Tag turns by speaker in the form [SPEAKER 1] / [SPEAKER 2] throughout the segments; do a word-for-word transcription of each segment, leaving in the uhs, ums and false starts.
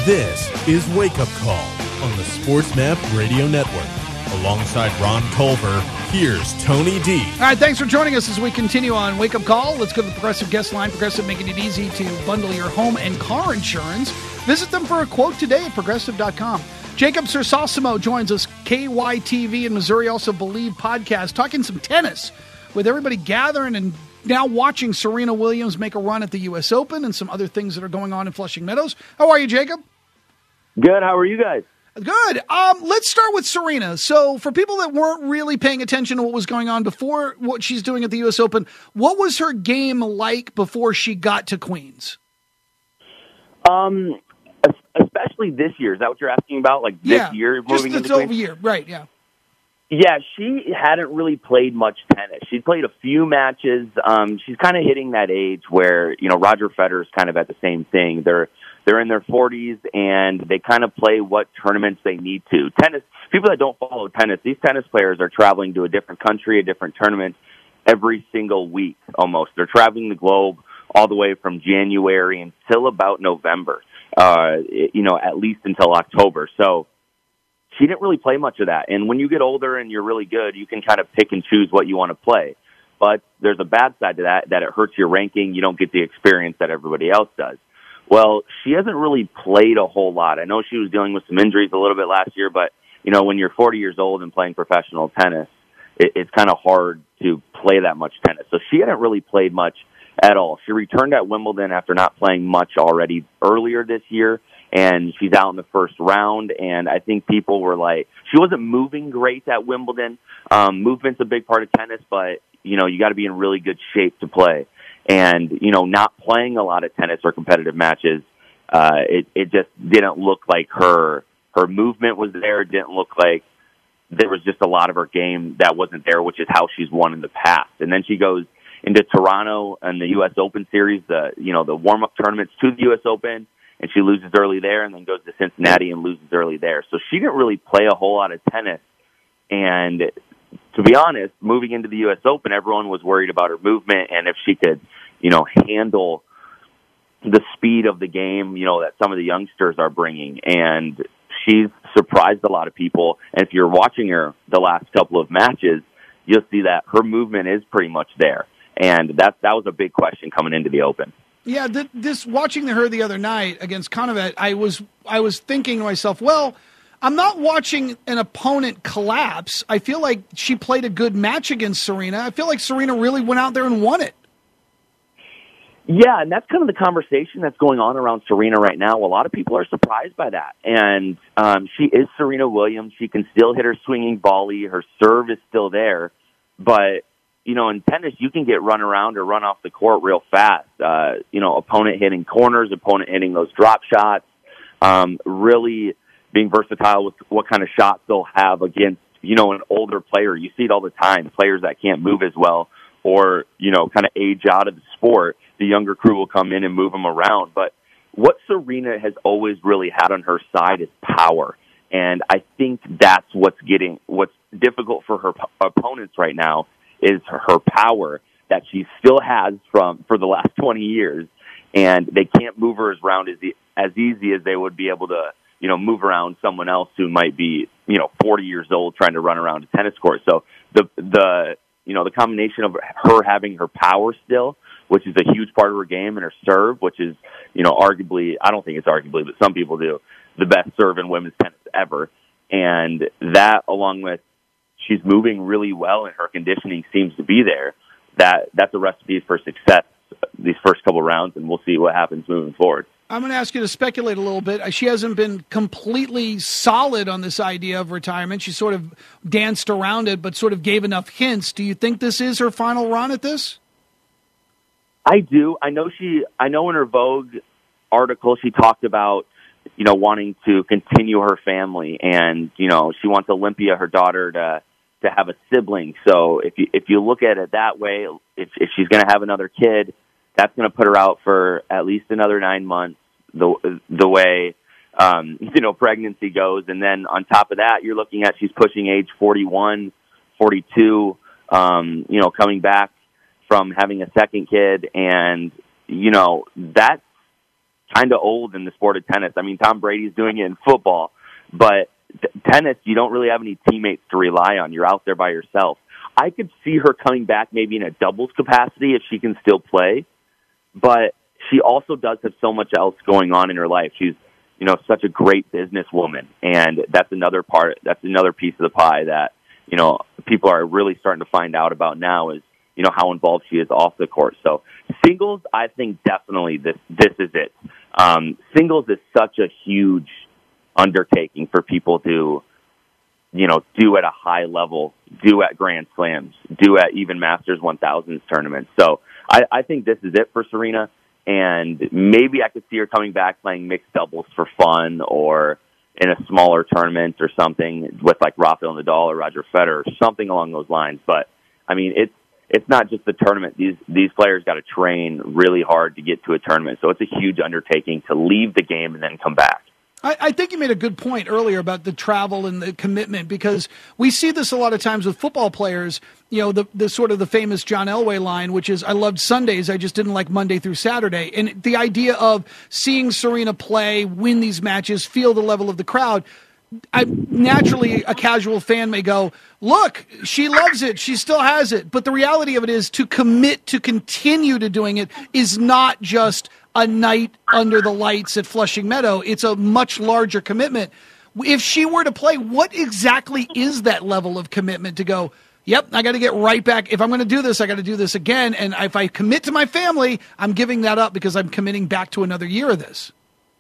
[SPEAKER 1] This is Wake Up Call on the SportsMap Radio Network. Alongside Ron Culver, here's Tony D.
[SPEAKER 2] All right, thanks for joining us as we continue on Wake Up Call. Let's go to the Progressive guest line. Progressive, making it easy to bundle your home and car insurance. Visit them for a quote today at progressive dot com. Jacob Sersosimo joins us, K Y T V and Missouri Also Believe podcast, talking some tennis with everybody gathering and now watching Serena Williams make a run at the U S Open and some other things that are going on in Flushing Meadows. How are you, Jacob?
[SPEAKER 3] Good. How are you guys?
[SPEAKER 2] Good. Um, let's start with Serena. So for people that weren't really paying attention to what was going on before what she's doing at the U S Open, what was her game like before she got to Queens?
[SPEAKER 3] Um, especially this year. Is that what you're asking about? Like this
[SPEAKER 2] yeah,
[SPEAKER 3] year?
[SPEAKER 2] Just
[SPEAKER 3] moving
[SPEAKER 2] this
[SPEAKER 3] into
[SPEAKER 2] over year. Right, yeah.
[SPEAKER 3] Yeah, she hadn't really played much tennis. She'd played a few matches. Um, she's kind of hitting that age where, you know, Roger Federer's kind of at the same thing. They're They're in their forties, and they kind of play what tournaments they need to. Tennis, people that don't follow tennis, these tennis players are traveling to a different country, a different tournament every single week almost. They're traveling the globe all the way from January until about November, uh, you know, at least until October. So she didn't really play much of that. And when you get older and you're really good, you can kind of pick and choose what you want to play. But there's a bad side to that, that it hurts your ranking. You don't get the experience that everybody else does. Well, she hasn't really played a whole lot. I know she was dealing with some injuries a little bit last year, but, you know, when you're forty years old and playing professional tennis, it, it's kind of hard to play that much tennis. So she hadn't really played much at all. She returned at Wimbledon after not playing much already earlier this year, and she's out in the first round, and I think people were like, she wasn't moving great at Wimbledon. Um, movement's a big part of tennis, but, you know, you got to be in really good shape to play. And, you know, not playing a lot of tennis or competitive matches, uh, it, it just didn't look like her, her movement was there. It didn't look like there was just a lot of her game that wasn't there, which is how she's won in the past. And then she goes into Toronto and the U S Open series, the, you know, the warm-up tournaments to the U S Open, and she loses early there and then goes to Cincinnati and loses early there. So she didn't really play a whole lot of tennis. And to be honest, moving into the U S Open, everyone was worried about her movement and if she could, you know, handle the speed of the game, you know, that some of the youngsters are bringing. And she's surprised a lot of people. And if you're watching her the last couple of matches, you'll see that her movement is pretty much there. And that that was a big question coming into the Open.
[SPEAKER 2] Yeah, th- this watching her the other night against Konovet, I was I was thinking to myself, well, I'm not watching an opponent collapse. I feel like she played a good match against Serena. I feel like Serena really went out there and won it.
[SPEAKER 3] Yeah, and that's kind of the conversation that's going on around Serena right now. A lot of people are surprised by that. And um, she is Serena Williams. She can still hit her swinging volley. Her serve is still there. But, you know, in tennis, you can get run around or run off the court real fast. Uh, you know, opponent hitting corners, opponent hitting those drop shots, um, really being versatile with what kind of shots they'll have against, you know, an older player. You see it all the time, players that can't move as well or, you know, kind of age out of the sport. The younger crew will come in and move them around. But what Serena has always really had on her side is power. And I think that's what's getting, what's difficult for her p- opponents right now is her power that she still has from, for the last twenty years. And they can't move her as around as, e- as easy as they would be able to, you know, move around someone else who might be, you know, forty years old trying to run around a tennis court. So the, the, you know, the combination of her having her power still, which is a huge part of her game, and her serve, which is, you know, arguably, I don't think it's arguably, but some people do, the best serve in women's tennis ever. And that, along with she's moving really well and her conditioning seems to be there, that that's a recipe for success these first couple rounds, and we'll see what happens moving forward.
[SPEAKER 2] I'm going to ask you to speculate a little bit. She hasn't been completely solid on this idea of retirement. She sort of danced around it, but sort of gave enough hints. Do you think this is her final run at this?
[SPEAKER 3] I do. I know she, I know in her Vogue article, she talked about, you know, wanting to continue her family, and, you know, she wants Olympia, her daughter, to, to have a sibling. So if you, if you look at it that way, if, if she's going to have another kid, that's going to put her out for at least another nine months, the, the way, um, you know, pregnancy goes. And then on top of that, you're looking at, she's pushing age forty-one, forty-two, um, you know, coming back from having a second kid, and, you know, that's kind of old in the sport of tennis. I mean, Tom Brady's doing it in football, but t- tennis, you don't really have any teammates to rely on. You're out there by yourself. I could see her coming back maybe in a doubles capacity if she can still play, but she also does have so much else going on in her life. She's, you know, such a great businesswoman, and that's another part, that's another piece of the pie that, you know, people are really starting to find out about now is, you know, how involved she is off the court. So singles, I think definitely this, this is it. Um, singles is such a huge undertaking for people to, you know, do at a high level, do at Grand Slams, do at even Masters one thousands tournaments. So I, I think this is it for Serena, and maybe I could see her coming back playing mixed doubles for fun or in a smaller tournament or something with like Rafael Nadal or Roger Federer or something along those lines. But, I mean, it's it's not just the tournament. These these players got to train really hard to get to a tournament. So it's a huge undertaking to leave the game and then come back.
[SPEAKER 2] I, I think you made a good point earlier about the travel and the commitment, because we see this a lot of times with football players. You know, the, the sort of the famous John Elway line, which is, I loved Sundays, I just didn't like Monday through Saturday. And the idea of seeing Serena play, win these matches, feel the level of the crowd, I, naturally a casual fan may go, look, she loves it, she still has it. But the reality of it is, to commit to continue to doing it is not just a night under the lights at Flushing Meadow. It's a much larger commitment. If she were to play, what exactly is that level of commitment to go, yep, I got to get right back. If I'm going to do this, I got to do this again. And if I commit to my family, I'm giving that up because I'm committing back to another year of this.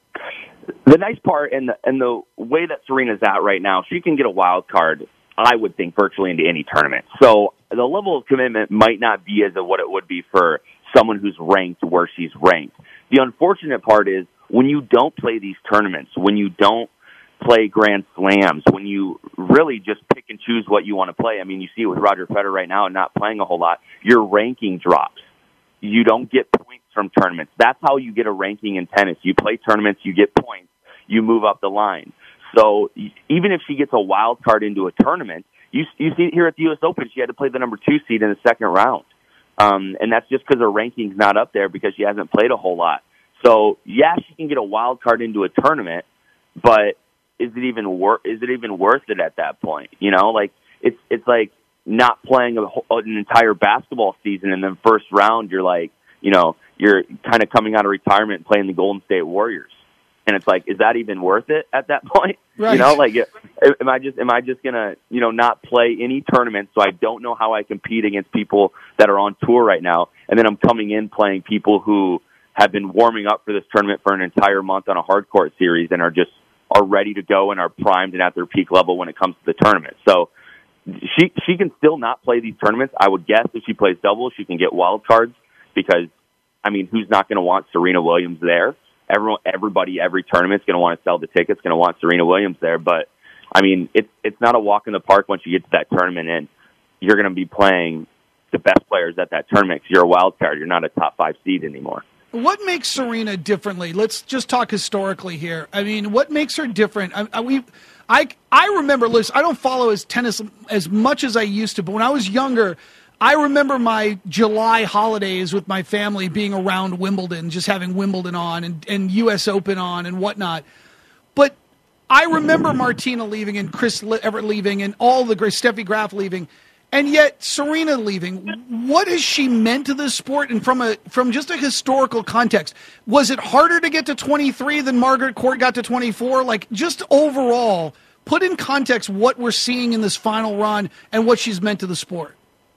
[SPEAKER 3] The nice part and the, and the way that Serena's at right now, she can get a wild card, I would think, virtually into any tournament. So the level of commitment might not be as of what it would be for someone who's ranked where she's ranked. The unfortunate part is when you don't play these tournaments, when you don't play Grand Slams, when you really just pick and choose what you want to play. I mean, you see it with Roger Federer right now not playing a whole lot. Your ranking drops. You don't get points from tournaments. That's how you get a ranking in tennis. You play tournaments, you get points, you move up the line. So even if she gets a wild card into a tournament, you, you see it here at the U S Open, she had to play the number two seed in the second round. Um, and that's just because her ranking's not up there because she hasn't played a whole lot. So, yeah, she can get a wild card into a tournament, but is it even worth? Is it even worth it at that point? You know, like it's it's like not playing a whole, an entire basketball season, and then first round you're like, you know, you're kind of coming out of retirement and playing the Golden State Warriors, and it's like, is that even worth it at that point?
[SPEAKER 2] Right.
[SPEAKER 3] You know, like, am I just am I just gonna you know not play any tournaments, so I don't know how I compete against people that are on tour right now, and then I'm coming in playing people who have been warming up for this tournament for an entire month on a hard court series and are just are ready to go and are primed and at their peak level when it comes to the tournament. So she she can still not play these tournaments. I would guess if she plays doubles, she can get wild cards because, I mean, who's not going to want Serena Williams there? Everyone, everybody, every tournament's going to want to sell the tickets, going to want Serena Williams there. But, I mean, it's it's not a walk in the park once you get to that tournament, and you're going to be playing the best players at that tournament because you're a wild card. You're not a top five seed anymore.
[SPEAKER 2] What makes Serena differently? Let's just talk historically here. I mean, what makes her different? I, I, we, I, I remember, listen, I don't follow as tennis as much as I used to, but when I was younger, I remember my July holidays with my family being around Wimbledon, just having Wimbledon on and, and U S Open on and whatnot. But I remember Martina leaving and Chris Everett leaving and all the great Steffi Graf leaving. And yet Serena leaving, what has she meant to this sport? And from a from just a historical context, was it harder to get to twenty-three than Margaret Court got to twenty-four? Like, just overall, put in context what we're seeing in this final run and what she's meant to the sport.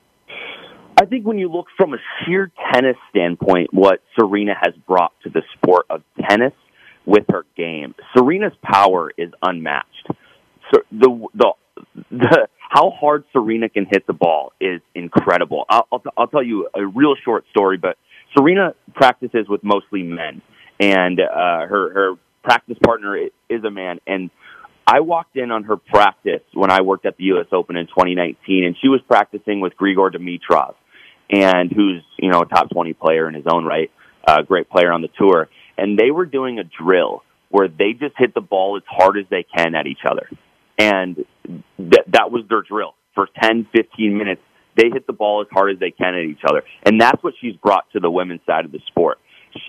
[SPEAKER 3] I think when you look from a sheer tennis standpoint, what Serena has brought to the sport of tennis with her game, Serena's power is unmatched. So the the the how hard Serena can hit the ball is incredible. I'll, I'll, I'll tell you a real short story, but Serena practices with mostly men, and uh, her her practice partner is a man. And I walked in on her practice when I worked at the U S Open in twenty nineteen, and she was practicing with Grigor Dimitrov, and who's you know a top twenty player in his own right, a uh, great player on the tour. And they were doing a drill where they just hit the ball as hard as they can at each other. And th- that was their drill. For ten, fifteen minutes, they hit the ball as hard as they can at each other. And that's what she's brought to the women's side of the sport. She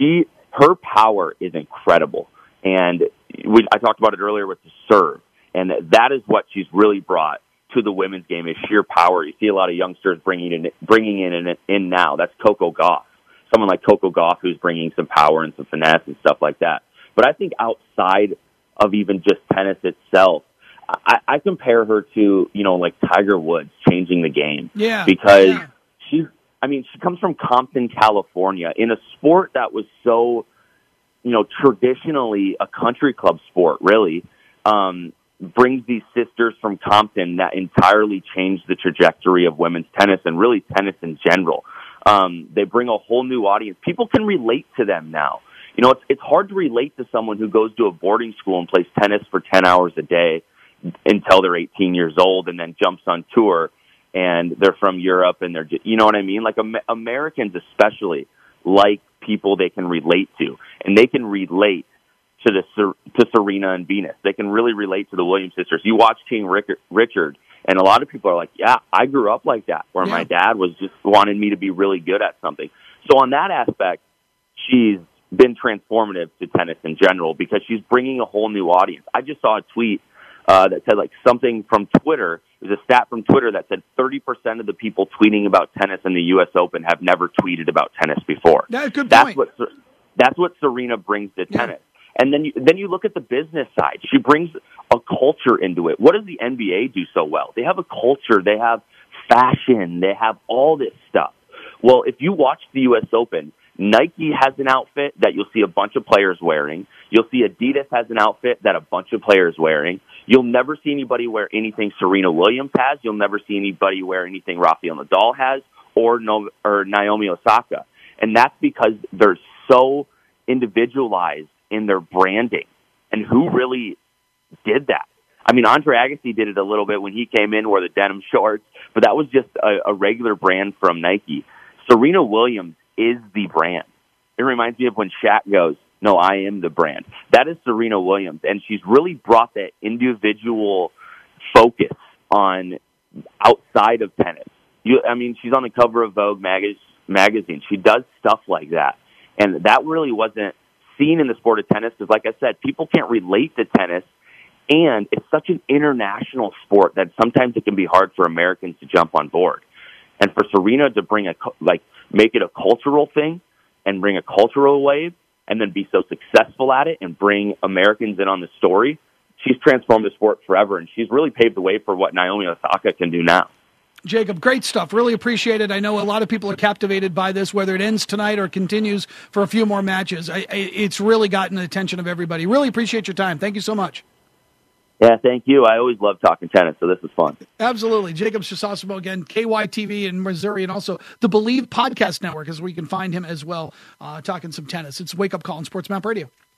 [SPEAKER 3] her power is incredible. And we, I talked about it earlier with the serve, and that is what she's really brought to the women's game is sheer power. You see a lot of youngsters bringing in, bringing in, in, in now. That's Coco Gauff. Someone like Coco Gauff who's bringing some power and some finesse and stuff like that. But I think outside of even just tennis itself, I, I compare her to, you know, like Tiger Woods changing the game.
[SPEAKER 2] Yeah.
[SPEAKER 3] Because
[SPEAKER 2] yeah.
[SPEAKER 3] she, I mean, she comes from Compton, California, in a sport that was so, you know, traditionally a country club sport, really, um, brings these sisters from Compton that entirely changed the trajectory of women's tennis and really tennis in general. Um, they bring a whole new audience. People can relate to them now. You know, it's it's hard to relate to someone who goes to a boarding school and plays tennis for ten hours a day until they're eighteen years old and then jumps on tour and they're from Europe and they're, you know what I mean? Like Am- Americans especially like people they can relate to, and they can relate to the to Serena and Venus. They can really relate to the Williams sisters. You watch King Richard, and a lot of people are like, yeah, I grew up like that, where yeah. my dad was just wanted me to be really good at something. So on that aspect, she's been transformative to tennis in general because she's bringing a whole new audience. I just saw a tweet uh, that said like something from Twitter. There's a stat from Twitter that said thirty percent of the people tweeting about tennis in the U S Open have never tweeted about tennis before.
[SPEAKER 2] That's a good
[SPEAKER 3] that's
[SPEAKER 2] point.
[SPEAKER 3] What, that's what Serena brings to
[SPEAKER 2] yeah.
[SPEAKER 3] tennis. And then you, then you look at the business side. She brings a culture into it. What does the N B A do so well? They have a culture. They have fashion. They have all this stuff. Well, if you watch the U S Open, Nike has an outfit that you'll see a bunch of players wearing. You'll see Adidas has an outfit that a bunch of players wearing. You'll never see anybody wear anything Serena Williams has. You'll never see anybody wear anything Rafael Nadal has or, no, or Naomi Osaka. And that's because they're so individualized in their branding. And who really did that? I mean, Andre Agassi did it a little bit when he came in, wore the denim shorts, but that was just a, a regular brand from Nike. Serena Williams is the brand. It reminds me of when Shaq goes, no, I am the brand. That is Serena Williams, and she's really brought that individual focus on outside of tennis. You, I mean, she's on the cover of Vogue mag- magazine. She does stuff like that, and that really wasn't seen in the sport of tennis because, like I said, people can't relate to tennis, and it's such an international sport that sometimes it can be hard for Americans to jump on board. And for Serena to bring a, like, make it a cultural thing and bring a cultural wave and then be so successful at it and bring Americans in on the story, she's transformed the sport forever, and she's really paved the way for what Naomi Osaka can do now.
[SPEAKER 2] Jacob, great stuff. Really appreciate it. I know a lot of people are captivated by this, whether it ends tonight or continues for a few more matches. I, I, it's really gotten the attention of everybody. Really appreciate your time. Thank you so much.
[SPEAKER 3] Yeah, thank you. I always love talking tennis, so this is fun.
[SPEAKER 2] Absolutely. Jacob Sosamo again, K Y T V in Missouri, and also the Believe Podcast Network is where you can find him as well, uh, talking some tennis. It's Wake Up Call on Sports Map Radio.